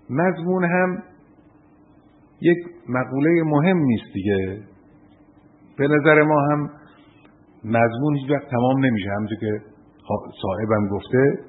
مضمون هم یک مقوله مهم نیست دیگه. به نظر ما هم مضمون هیچ وقت تمام نمیشه. همونطور که صاحبم گفته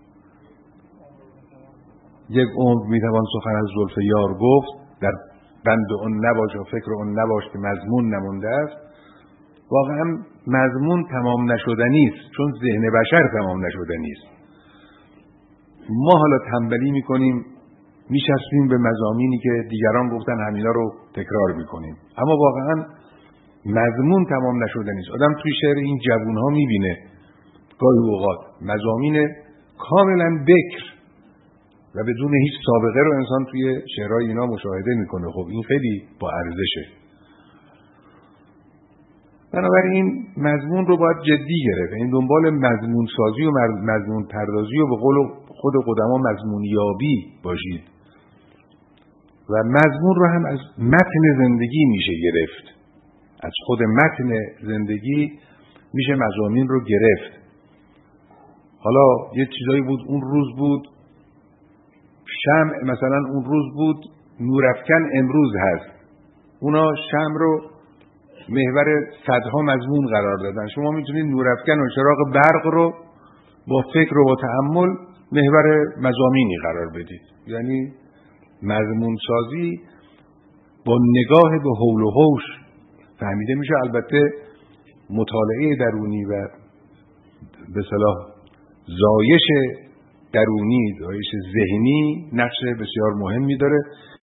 یک عمر میتوان سخن از زلف یار گفت، در بند اون نباش و فکر اون نباش که مضمون نمونده است. واقعا مضمون تمام نشدنی است، چون ذهن بشر تمام نشدنی است. ما حالا تنبلی میکنیم، میشستیم به مضامینی که دیگران گفتن همینا رو تکرار میکنیم، اما واقعا مضمون تمام نشدنی است. آدم توی شعر این جوونها میبینه گاهی اوقات مضامین کاملا بکر و بدون هیچ سابقه رو انسان توی شعرهای اینا مشاهده میکنه. خب این خیلی با ارزشه. بنابراین مضمون رو باید جدی گرفت. این دنبال مضمون سازی و مضمون پردازی و به قول خود قدما مضمون یابی باشید. و مضمون رو هم از متن زندگی میشه گرفت. از خود متن زندگی میشه مضامین رو گرفت. حالا یه چیزایی بود اون روز بود، شمع مثلا اون روز بود، نورافکن امروز هست. اونا شمع رو محور صدها مضمون قرار دادن. شما میتونید نورافکن و چراغ برق رو با فکر و تأمل محور مضامینی قرار بدید. یعنی مضمون سازی با نگاه به حول و حوش فهمیده میشه. البته مطالعه درونی و به اصطلاح زایش درونی، زایش ذهنی نقش بسیار مهمی داره.